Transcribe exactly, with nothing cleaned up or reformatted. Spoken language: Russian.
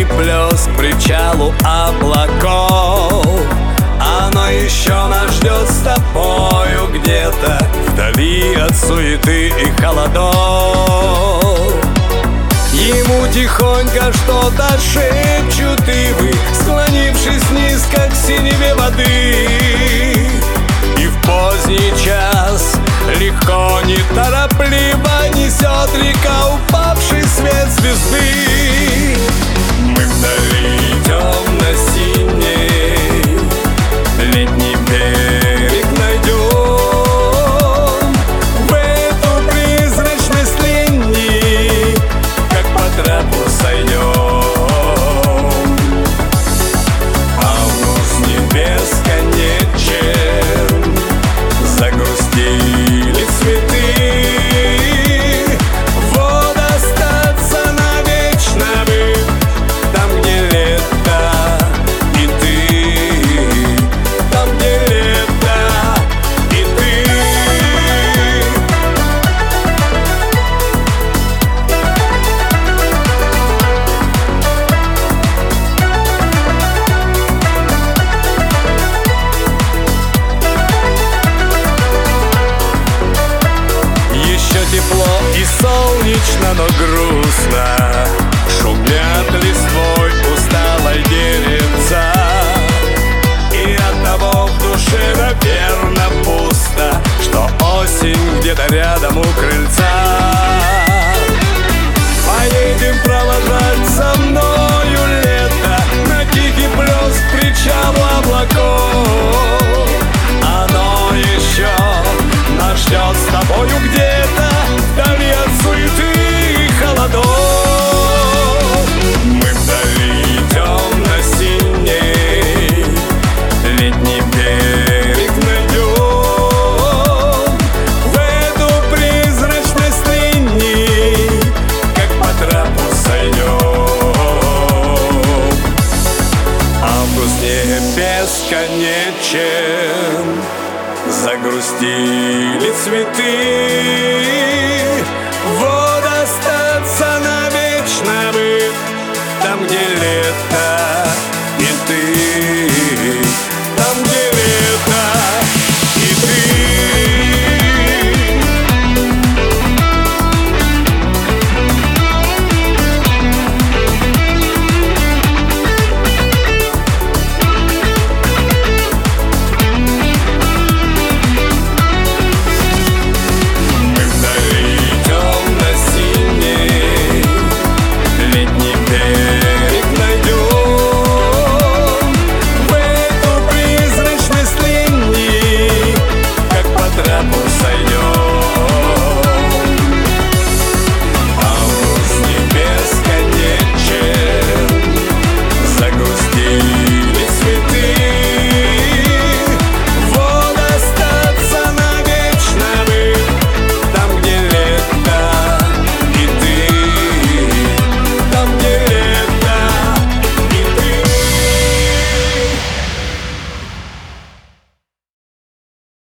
и плеск к причалу облаков. Оно еще нас ждет с тобою где-то вдали от суеты и холодов. Ему тихонько что-то шепчут ивы, склонившись низко к синеве воды. И в поздний час легко, неторопливо несет река упавший свет звезды. Мы вдали темно-синий летний берег найдем. В эту призрачность лени, как по трапу сойдем. Август не бесконечен, загрустили цветы. Вот остаться навечно бы там, где лето и ты, там, где лето и ты. Еще тепло и солнечно, но грустно шумят листвой усталой деревца. И оттого в душе, наверно, пусто, что осень где-то рядом укрыта.